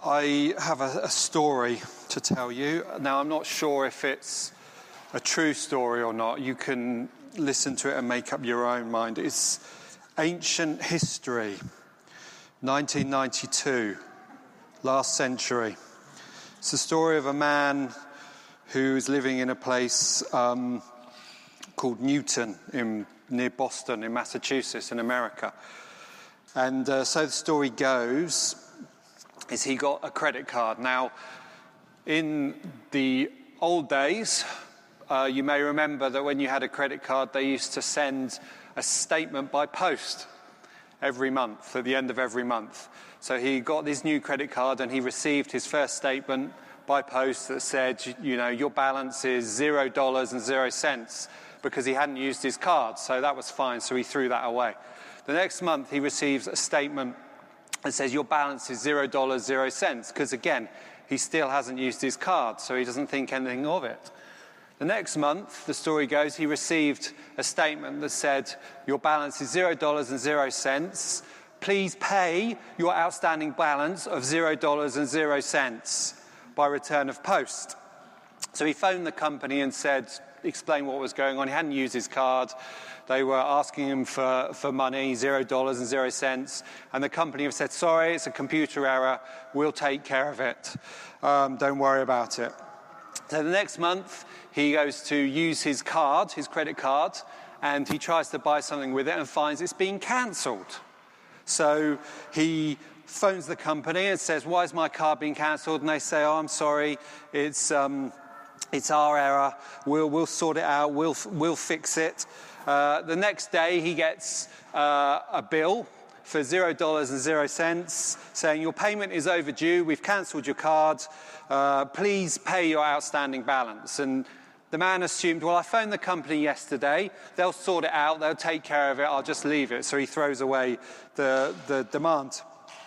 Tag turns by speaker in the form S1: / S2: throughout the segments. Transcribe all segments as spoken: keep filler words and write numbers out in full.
S1: I have a, a story to tell you. Now, I'm not sure if it's a true story or not. You can listen to it and make up your own mind. It's ancient history, nineteen ninety-two, last century. It's the story of a man who's living in a place um, called Newton in near Boston in Massachusetts in America. And uh, so the story goes, is he got a credit card. Now, in the old days, uh, you may remember that when you had a credit card, they used to send a statement by post every month, at the end of every month. So he got this new credit card and he received his first statement by post that said, you know, your balance is zero dollars and zero cents because he hadn't used his card. So that was fine, so he threw that away. The next month, he receives a statement and says your balance is zero dollars, zero cents, because again, he still hasn't used his card, so he doesn't think anything of it. The next month, the story goes, he received a statement that said, your balance is zero dollars and zero cents. Please pay your outstanding balance of zero dollars and zero cents by return of post. So he phoned the company and said, explain what was going on. He hadn't used his card. They were asking him for, for money, zero dollars and zero cents. And the company have said, sorry, it's a computer error. We'll take care of it. Um, don't worry about it. So the next month, he goes to use his card, his credit card, and he tries to buy something with it and finds it's been cancelled. So he phones the company and says, why is my card being cancelled? And they say, oh, I'm sorry, it's um, it's our error. We'll we'll sort it out. We'll we'll fix it. Uh, the next day, he gets uh, a bill for zero dollars and zero cents saying, your payment is overdue. We've cancelled your card. Uh, please pay your outstanding balance. And the man assumed, well, I phoned the company yesterday. They'll sort it out. They'll take care of it. I'll just leave it. So he throws away the, the demand.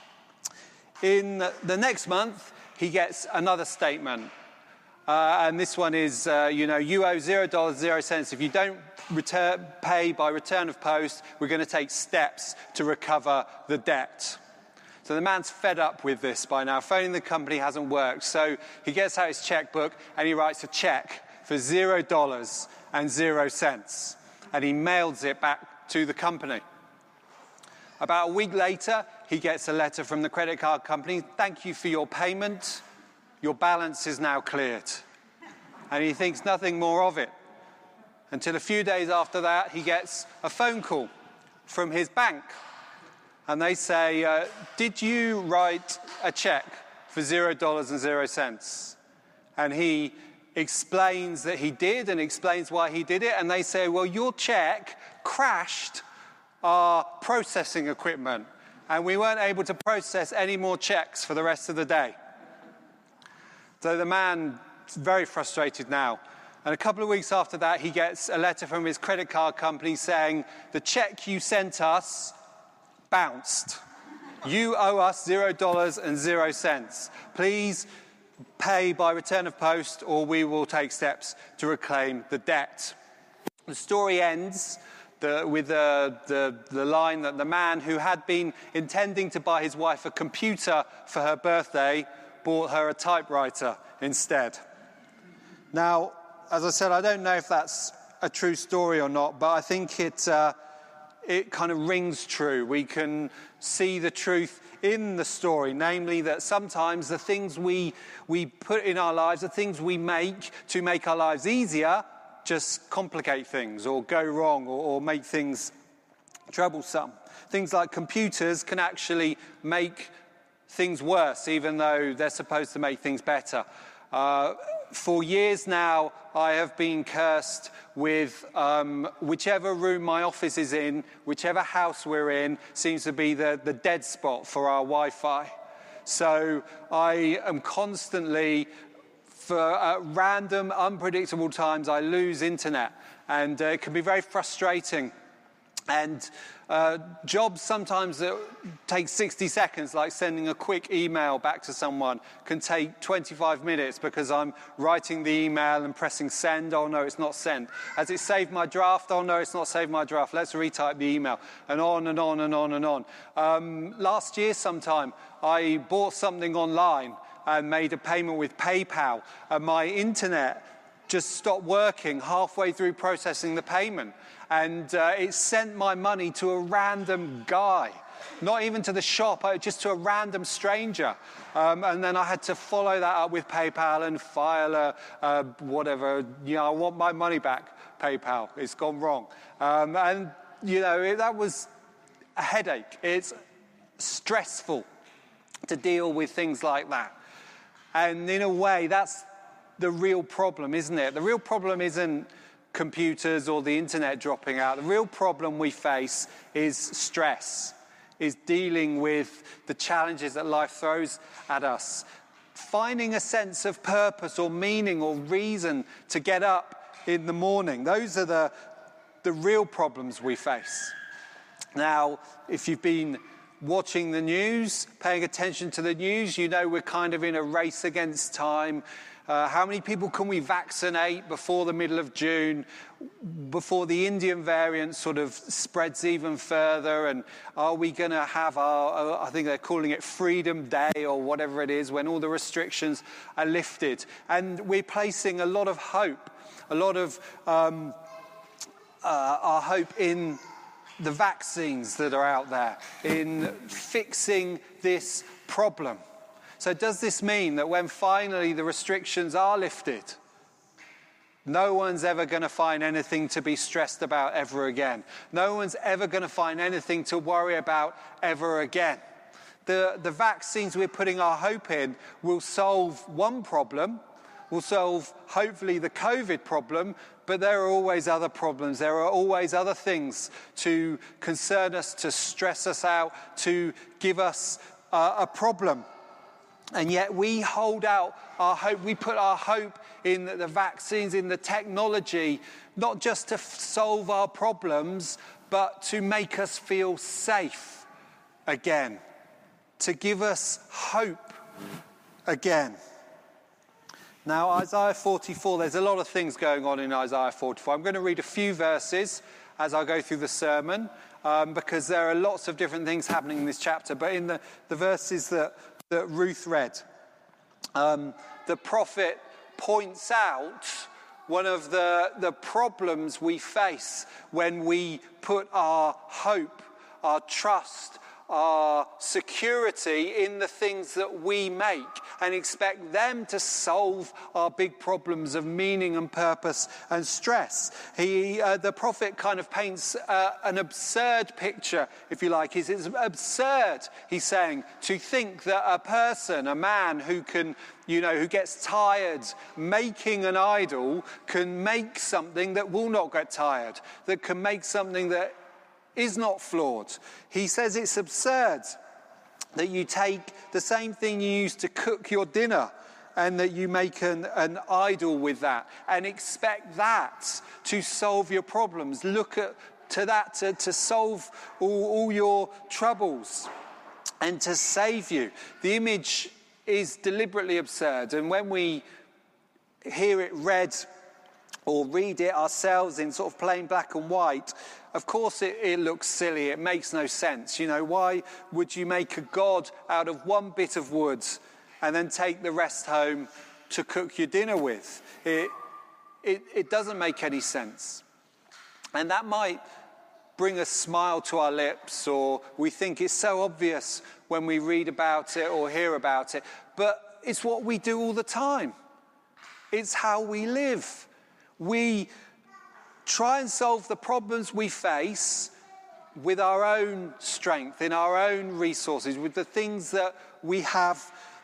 S1: In the next month, he gets another statement. Uh, and this one is, uh, you know, you owe zero dollars, zero cents. If you don't return, pay by return of post, we're going to take steps to recover the debt. So the man's fed up with this by now. Phoning the company hasn't worked. So he gets out his checkbook and he writes a check for zero dollars and zero cents. And he mails it back to the company. About a week later, he gets a letter from the credit card company. Thank you for your payment. Your balance is now cleared. And he thinks nothing more of it. Until a few days after that, he gets a phone call from his bank. And they say, uh, did you write a check for zero dollars and zero cents? And he explains that he did and explains why he did it. And they say, well, your check crashed our processing equipment. And we weren't able to process any more checks for the rest of the day. So the man is very frustrated now. And a couple of weeks after that, he gets a letter from his credit card company saying, the check you sent us bounced. You owe us zero dollars and zero cents. Please pay by return of post or we will take steps to reclaim the debt. The story ends the, with the, the, the line that the man who had been intending to buy his wife a computer for her birthday bought her a typewriter instead. Now, as I said, I don't know if that's a true story or not, but I think it uh, it kind of rings true. We can see the truth in the story, namely that sometimes the things we we put in our lives, the things we make to make our lives easier, just complicate things or go wrong or, or make things troublesome. Things like computers can actually make things worse, even though they're supposed to make things better. Uh, for years now, I have been cursed with um, whichever room my office is in, whichever house we're in, seems to be the, the dead spot for our Wi-Fi. So I am constantly, for uh, random, unpredictable times, I lose internet. And uh, it can be very frustrating And uh, jobs sometimes that take sixty seconds, like sending a quick email back to someone, can take twenty-five minutes because I'm writing the email and pressing send. Oh no, it's not sent. Has it saved my draft? Oh no, it's not saved my draft. Let's retype the email. And on and on and on and on. Um, last year sometime, I bought something online and made a payment with PayPal, and my internet just stopped working halfway through processing the payment. And uh, it sent my money to a random guy, not even to the shop, just to a random stranger. Um, and then I had to follow that up with PayPal and file a, a whatever, you know, I want my money back, PayPal, it's gone wrong. Um, and, you know, it, that was a headache. It's stressful to deal with things like that. And in a way, that's the real problem, isn't it? The real problem isn't computers or the internet dropping out. The real problem we face is stress, is dealing with the challenges that life throws at us. Finding a sense of purpose or meaning or reason to get up in the morning. Those are the, the real problems we face. Now, if you've been watching the news, paying attention to the news, you know we're kind of in a race against time. Uh, how many people can we vaccinate before the middle of June, before the Indian variant sort of spreads even further? And are we going to have our, I think they're calling it Freedom Day or whatever it is, when all the restrictions are lifted? And we're placing a lot of hope, a lot of um, uh, our hope in the vaccines that are out there, in fixing this problem. So does this mean that when finally the restrictions are lifted, no one's ever going to find anything to be stressed about ever again? No one's ever going to find anything to worry about ever again? The, the vaccines we're putting our hope in will solve one problem, will solve hopefully the COVID problem, but there are always other problems. There are always other things to concern us, to stress us out, to give us uh, a problem. And yet we hold out our hope, we put our hope in the vaccines, in the technology, not just to f- solve our problems, but to make us feel safe again, to give us hope again. Now, Isaiah forty-four, there's a lot of things going on in Isaiah forty-four. I'm going to read a few verses as I go through the sermon, um, because there are lots of different things happening in this chapter. But in the, the verses that that Ruth read, um, the prophet points out one of the, the problems we face when we put our hope, our trust, our security in the things that we make and expect them to solve our big problems of meaning and purpose and stress. He, uh, the prophet kind of paints uh, an absurd picture, if you like. It's, it's absurd, he's saying, to think that a person, a man who can, you know, who gets tired making an idol can make something that will not get tired, that can make something that is not flawed. He says it's absurd that you take the same thing you use to cook your dinner and that you make an, an idol with that and expect that to solve your problems. Look at to that to, to solve all, all your troubles and to save you. The image is deliberately absurd, and when we hear it read or read it ourselves in sort of plain black and white, of course it, it looks silly, it makes no sense. You know, why would you make a god out of one bit of wood and then take the rest home to cook your dinner with? It, it, it doesn't make any sense. And that might bring a smile to our lips, or we think it's so obvious when we read about it or hear about it, but it's what we do all the time. It's how we live. We try and solve the problems we face with our own strength, in our own resources, with the things that we have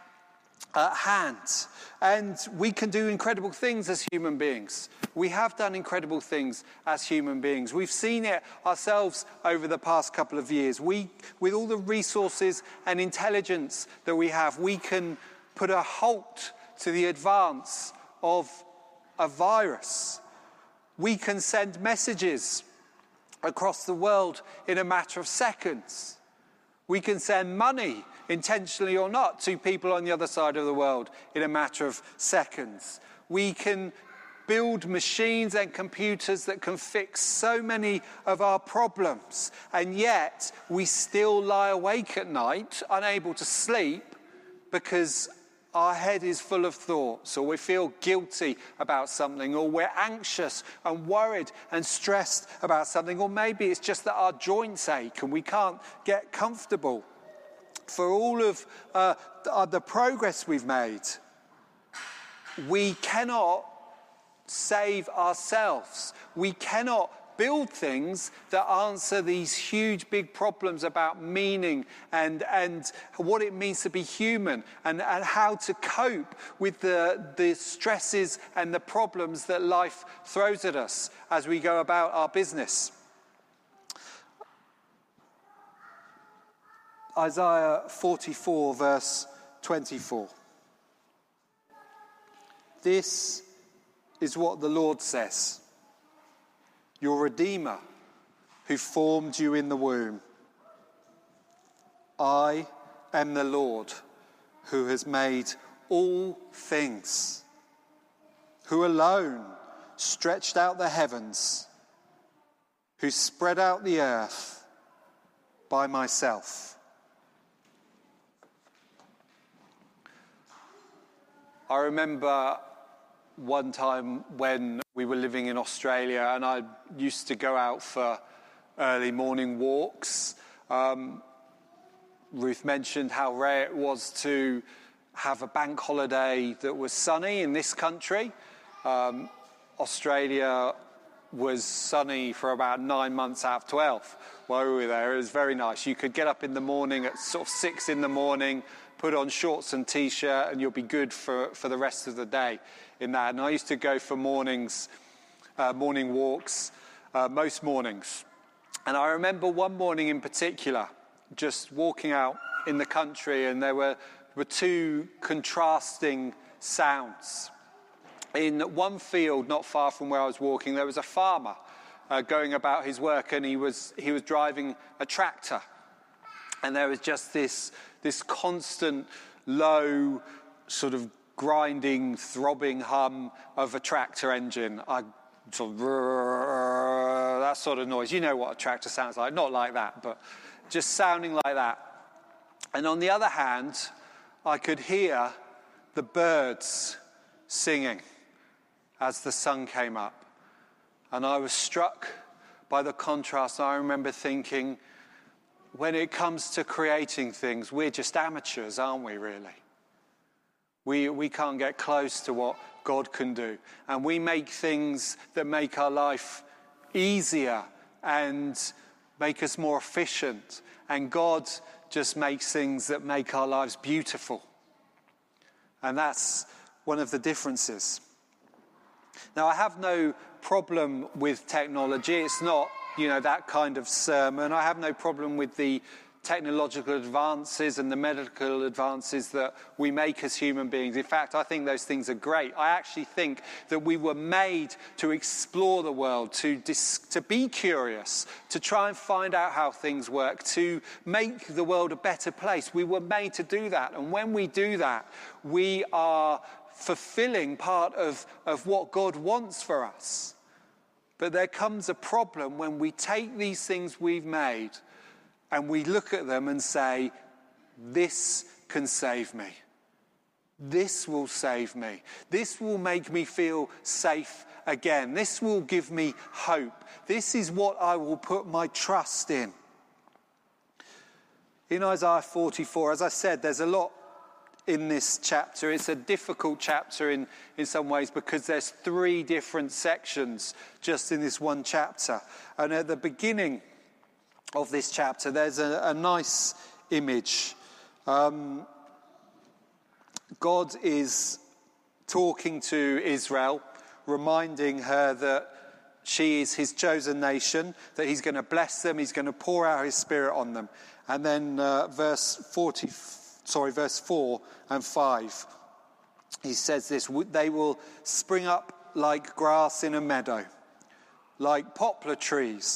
S1: at hand. And we can do incredible things as human beings. We have done incredible things as human beings. We've seen it ourselves over the past couple of years. We, with all the resources and intelligence that we have, we can put a halt to the advance of a virus. We can send messages across the world in a matter of seconds. We can send money, intentionally or not, to people on the other side of the world in a matter of seconds. We can build machines and computers that can fix so many of our problems, and yet we still lie awake at night, unable to sleep, because our head is full of thoughts, or we feel guilty about something, or we're anxious and worried and stressed about something, or maybe it's just that our joints ache and we can't get comfortable. For all of uh, the progress we've made, we cannot save ourselves. We cannot build things that answer these huge big problems about meaning and and what it means to be human, and, and how to cope with the, the stresses and the problems that life throws at us as we go about our business. Isaiah forty-four, verse twenty-four. This is what the Lord says, your Redeemer, who formed you in the womb. I am the Lord, who has made all things, who alone stretched out the heavens, who spread out the earth by myself. I remember one time when we were living in Australia, and I used to go out for early morning walks. Um, Ruth mentioned how rare it was to have a bank holiday that was sunny in this country. Um, Australia was sunny for about nine months out of twelve while we were there. It was very nice. You could get up in the morning at sort of six in the morning, put on shorts and T-shirt, and you'll be good for, for the rest of the day in that. And I used to go for mornings, uh, morning walks, uh, most mornings. And I remember one morning in particular, just walking out in the country, and there were, were two contrasting sounds. In one field not far from where I was walking, there was a farmer uh, going about his work, and he was he was driving a tractor. And there was just this this constant low sort of grinding, throbbing hum of a tractor engine. I sort of, that sort of noise. You know what a tractor sounds like. Not like that, but just sounding like that. And on the other hand, I could hear the birds singing as the sun came up. And I was struck by the contrast. I remember thinking, when it comes to creating things, we're just amateurs, aren't we, really? We we can't get close to what God can do. And we make things that make our life easier and make us more efficient. And God just makes things that make our lives beautiful. And that's one of the differences. Now, I have no problem with technology. It's not, you know, that kind of sermon. I have no problem with the technological advances and the medical advances that we make as human beings. In fact, I think those things are great. I actually think that we were made to explore the world, to dis- to be curious, to try and find out how things work, to make the world a better place. We were made to do that. And when we do that, we are fulfilling part of, of what God wants for us. But there comes a problem when we take these things we've made and we look at them and say, this can save me. This will save me. This will make me feel safe again. This will give me hope. This is what I will put my trust in. In Isaiah forty-four, as I said, there's a lot in this chapter. It's a difficult chapter in, in some ways because there's three different sections just in this one chapter. And at the beginning of this chapter, there's a, a nice image. Um, God is talking to Israel, reminding her that she is his chosen nation, that he's going to bless them, he's going to pour out his spirit on them. And then uh, verse forty, sorry, verse four and five, he says this: they will spring up like grass in a meadow, like poplar trees by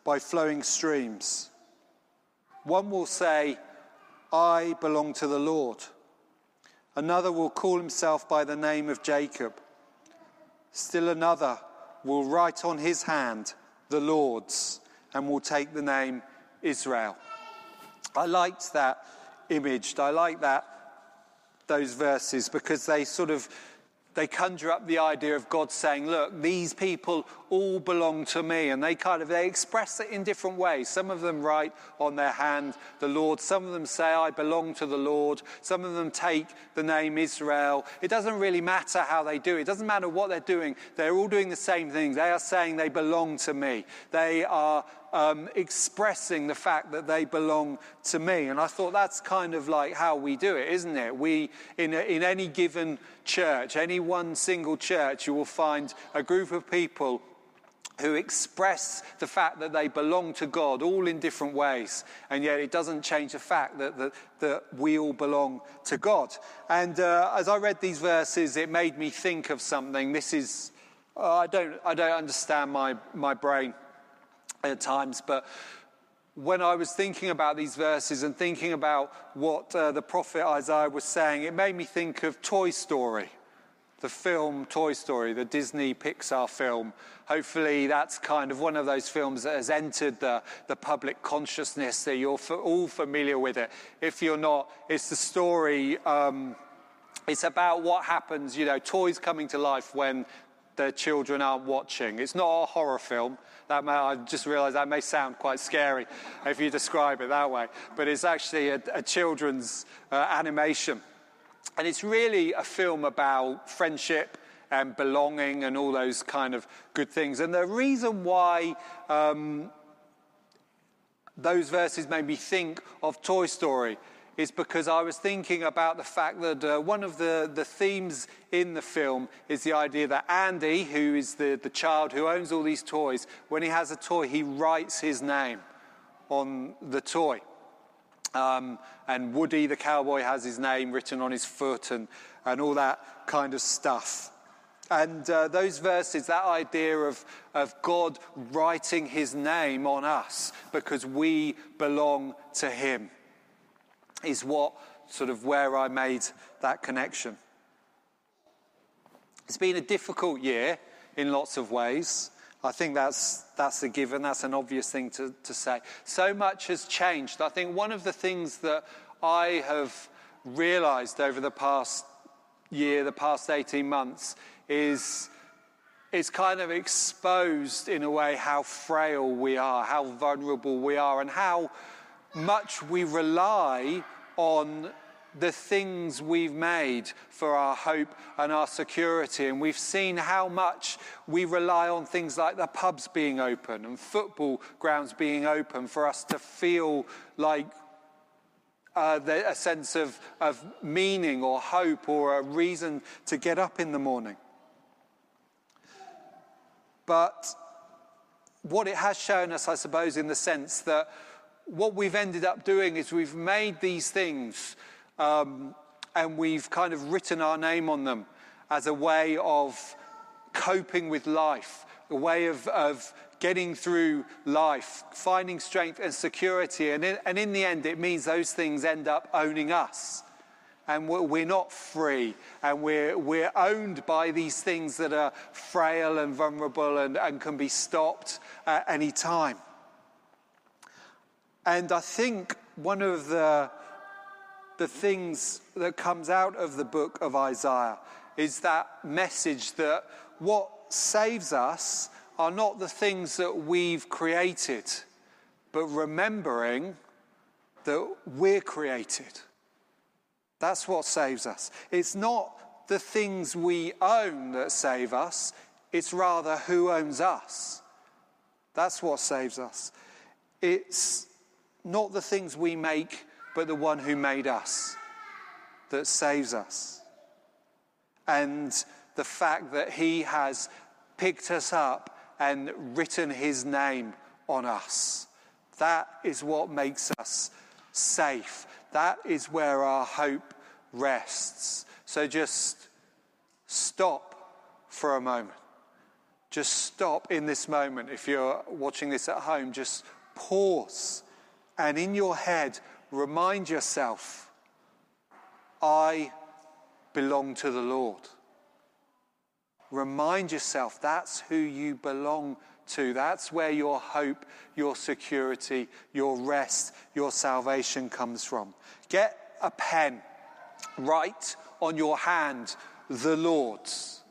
S1: by flowing streams. One will say, I belong to the Lord. Another will call himself by the name of Jacob. Still another will write on his hand, the Lord's, and will take the name Israel. I liked that image. I like that, those verses, because they sort of, they conjure up the idea of God saying, look, these people all belong to me. And they kind of, they express it in different ways. Some of them write on their hand, the Lord. Some of them say, I belong to the Lord. Some of them take the name Israel. It doesn't really matter how they do it. It doesn't matter what they're doing. They're all doing the same thing. They are saying they belong to me. They are um, expressing the fact that they belong to me. And I thought that's kind of like how we do it, isn't it? We, in, a, in any given church, any one single church, you will find a group of people who express the fact that they belong to God, all in different ways. And yet it doesn't change the fact that, that, that we all belong to God. And uh, as I read these verses, it made me think of something. This is, uh, I don't I don't understand my, my brain at times, but when I was thinking about these verses and thinking about what uh, the prophet Isaiah was saying, it made me think of Toy Story. The film Toy Story, the Disney Pixar film. Hopefully that's kind of one of those films that has entered the, the public consciousness, that you're f- all familiar with it. If you're not, it's the story, um, it's about what happens, you know, toys coming to life when the children aren't watching. It's not a horror film. That may, I just realised that may sound quite scary if you describe it that way. But it's actually a, a children's uh, animation. And it's really a film about friendship and belonging and all those kind of good things. And the reason why um, those verses made me think of Toy Story is because I was thinking about the fact that uh, one of the, the themes in the film is the idea that Andy, who is the, the child who owns all these toys, when he has a toy, he writes his name on the toy. Um, and Woody the cowboy has his name written on his foot and, and all that kind of stuff. And uh, those verses, that idea of, of God writing his name on us because we belong to him, is what sort of where I made that connection. It's been a difficult year in lots of ways. I think that's that's a given. That's an obvious thing to, to say. So much has changed. I think one of the things that I have realised over the past year, the past eighteen months, is it's kind of exposed in a way how frail we are, how vulnerable we are, and how much we rely on the things we've made for our hope and our security. And we've seen how much we rely on things like the pubs being open and football grounds being open for us to feel like uh, the, a sense of, of meaning or hope or a reason to get up in the morning. But what it has shown us, I suppose, in the sense that what we've ended up doing is we've made these things Um, and we've kind of written our name on them as a way of coping with life, a way of, of getting through life, finding strength and security. And in, and in the end, it means those things end up owning us. And we're, we're not free. And we're, we're owned by these things that are frail and vulnerable and, and can be stopped at any time. And I think one of the... The things that comes out of the book of Isaiah is that message that what saves us are not the things that we've created, but remembering that we're created. That's what saves us. It's not the things we own that save us, it's rather who owns us. That's what saves us. It's not the things we make, but the one who made us that saves us. And the fact that he has picked us up and written his name on us. That is what makes us safe. That is where our hope rests. So just stop for a moment. just stop in this moment. If you're watching this at home, just pause and in your head remind yourself, I belong to the Lord. Remind yourself that's who you belong to. That's where your hope, your security, your rest, your salvation comes from. Get a pen, write on your hand, the Lord's.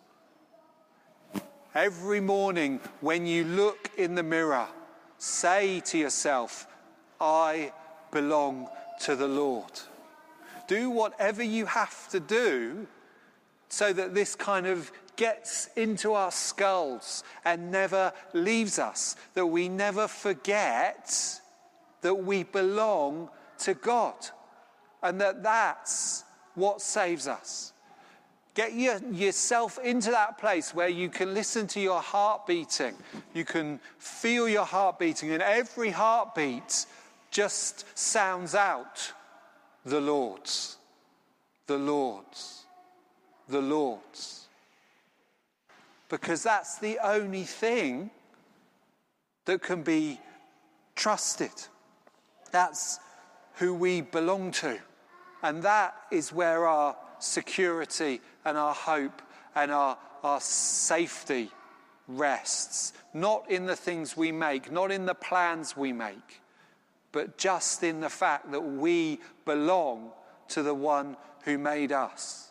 S1: Every morning when you look in the mirror, say to yourself, I belong to the Lord. Do whatever you have to do so that this kind of gets into our skulls and never leaves us, that we never forget that we belong to God and that that's what saves us. Get your, yourself into that place where you can listen to your heart beating. You can feel your heart beating, and every heartbeat just sounds out, the Lord's, the Lord's, the Lord's. Because that's the only thing that can be trusted. That's who we belong to. And that is where our security and our hope and our, our safety rests. Not in the things we make, not in the plans we make, but just in the fact that we belong to the one who made us.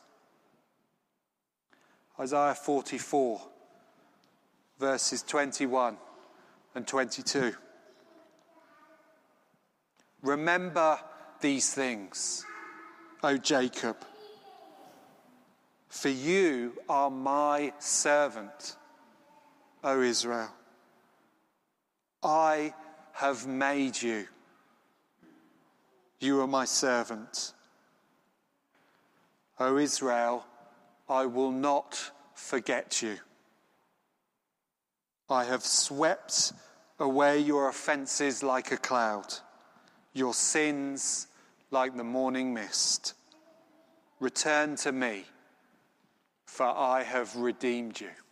S1: Isaiah forty-four, verses twenty-one and twenty-two. Remember these things, O Jacob, for you are my servant, O Israel. I have made you. You are my servant. O Israel, I will not forget you. I have swept away your offences like a cloud, your sins like the morning mist. Return to me, for I have redeemed you.